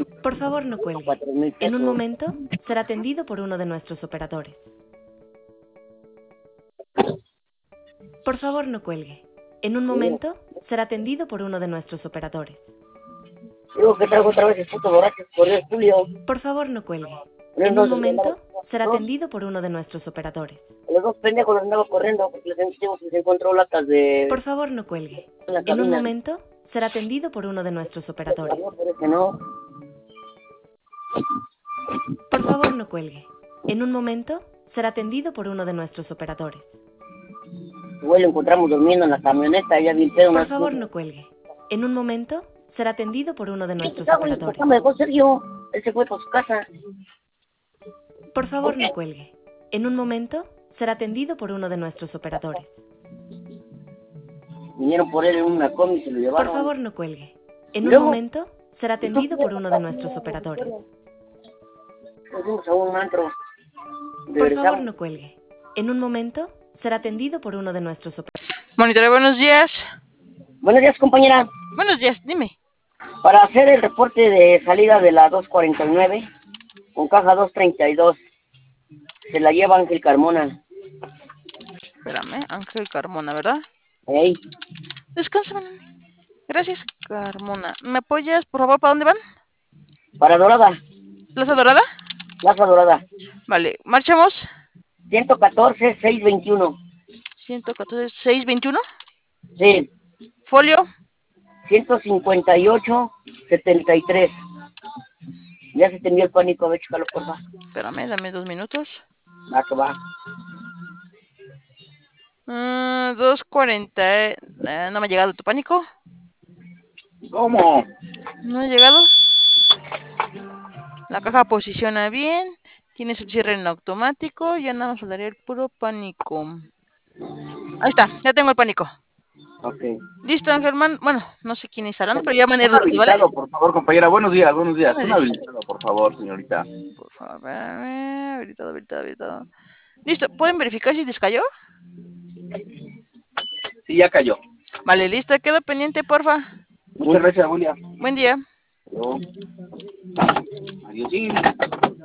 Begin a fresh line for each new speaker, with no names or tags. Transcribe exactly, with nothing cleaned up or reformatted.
Por favor, no cuelgue.
Cuatro mil
En un
pesos.
momento será atendido por uno de nuestros operadores. Por favor, no cuelgue. En un momento será atendido por uno de nuestros operadores.
Digo que traigo otra vez el puto borracho por el Julio.
Por favor, no cuelgue.
Los
En
dos
un momento será
dos-
atendido por uno de nuestros operadores.
Los dos pendejos los andaba corriendo porque les digo que se encontró latas de...
Por favor, no cuelgue.
en la
En un
cabina.
momento será atendido por uno de nuestros operadores.
Pero que no.
Por favor, no cuelgue. En un momento será atendido por uno de nuestros operadores.
Igual lo encontramos durmiendo en la camioneta, ya bien pedo.
Por favor, no cuelgue. En un momento será atendido por uno de nuestros
Ah, güey,
operadores.
papá me dejó Sergio. Él se fue por su casa.
Por favor, no cuelgue. En un momento será atendido por uno de nuestros operadores.
Vinieron por él en una combi y se lo
Por
llevaron.
favor, no cuelgue. En un
Luego-
momento será atendido por uno de nuestros operadores.
Nos fuimos a un antro.
Por
Regresamos.
favor, no cuelgue. En un momento será atendido por uno de nuestros operadores.
Monitoreo, buenos días.
Buenos días, compañera.
Buenos días, dime.
Para hacer el reporte de salida de la dos cuarenta y nueve, con caja dos treinta y dos, se la lleva Ángel Carmona.
Espérame, Ángel Carmona, ¿verdad?
Ey,
Descansa, man. Gracias, Carmona. ¿Me apoyas, por favor, para dónde van?
para Dorada,
¿Plaza Dorada?
Plaza Dorada,
Vale, marchamos.
ciento catorce, seiscientos veintiuno.
ciento catorce, seiscientos veintiuno.
Sí,
Folio.
ciento cincuenta y ocho, setenta y tres. Ya se te envió el pánico, a ver, chécalo, por favor.
Espérame, dame dos minutos.
Va, que va.
Uh, dos cuarenta. Eh, eh, no me ha llegado tu pánico.
¿Cómo?
No ha llegado. La caja posiciona bien. Tienes el cierre en automático. Ya nada más faltaría el puro pánico. Ahí está, ya tengo el pánico.
Ok.
Listo, Angelman. Bueno, no sé quién está hablando, pero ya mané
Un
Ruti, ¿vale?
habilitado, por favor, compañera. Buenos días, buenos días.
Buenos
Un
días.
habilitado, por favor, señorita.
Por favor, espérame. Habilitado, habilitado, habilitado. Listo, ¿pueden verificar si descayó?
Sí, ya cayó.
Vale, listo, quedo pendiente, porfa.
Muchas gracias, Julia.
Buen día.
Adiós. Adiós.